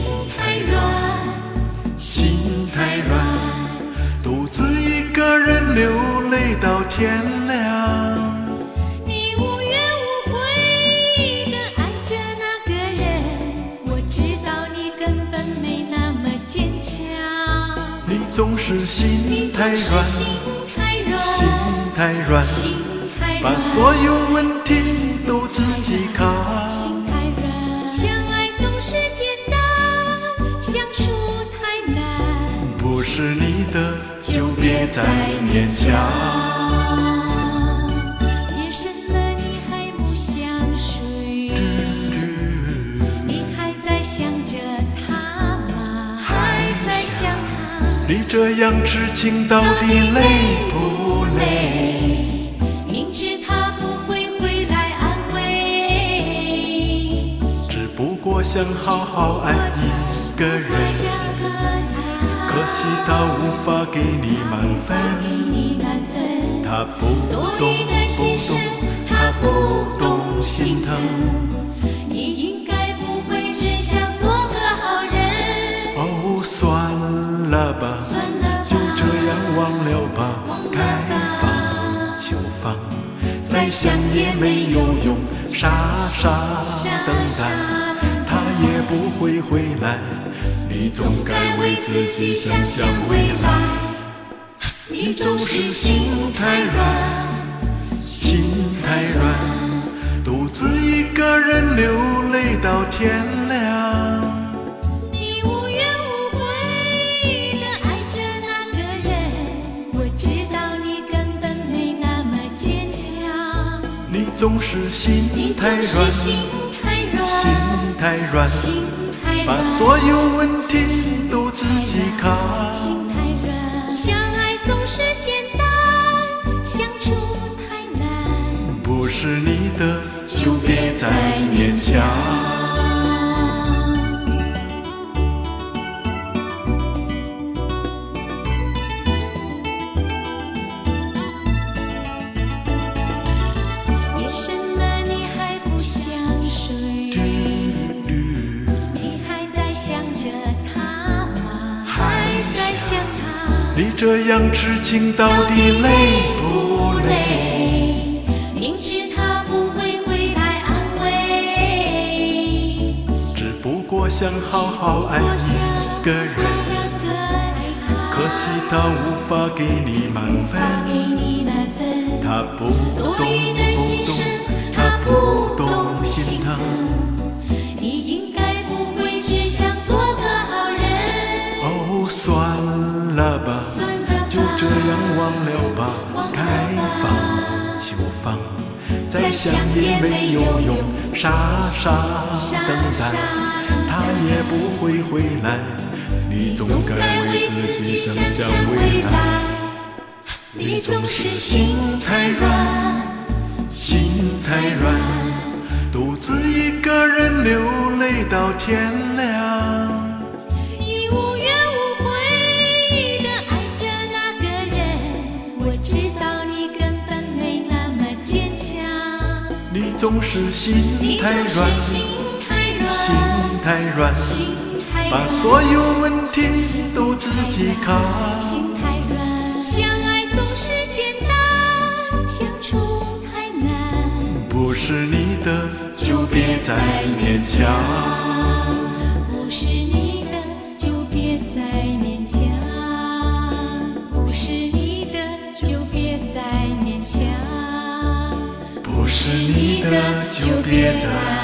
太软，心太软，独自一个人流泪到天亮。 你无怨无悔地爱着那个人，我知道你根本没那么坚强。 你总是心太软，心太软，把所有问题都自己扛。 心太软，相爱总是简单，相处太难。 不是你的就别再勉强。 夜深了你还不想睡，你还在想着他吗？还在想他。 你这样痴情到底累不累？ 明知他不会回来安慰， 只不过想好好爱一个人，可惜他无法给你满分。他不懂，他不懂心疼。 你应该不会只想做个好人。 哦，算了吧，就这样忘了吧，该放就放，再想也没有用，傻傻等待，他也不会回来。你总该为自己想想未来。你总是心太软，心太软，独自一个人流泪到天亮。 你无怨无悔地爱着那个人，我知道你根本没那么坚强。 你总是心太软，心太软，把所有问题都自己扛。 心太软，相爱总是简单，相处太难。 不是你的就别再勉强。 夜深了你还不想睡，你还在想着他吗？还在想他。 你这样痴情到底累不累？ 明知他不会回来安慰， 只不过想好好爱一个人，可惜他无法给你满分。他不懂，他不懂心疼。 你应该不会只想做个好人。 哦，算了吧，就这样忘了吧，该放就放，再想也没有用，傻傻等待，他也不会回来。你总该为自己想想未来。你总是心太软，心太软，独自一个人流泪到天亮。 你无怨无悔地爱着那个人，我知道你根本没那么坚强。 你总是心太软，心太软，把所有问题都自己扛。 心太软，相爱总是简单，相处太难。 不是你的就别再勉强。 不是你的就别再勉强，不是你的就别再勉强， 不是你的就别再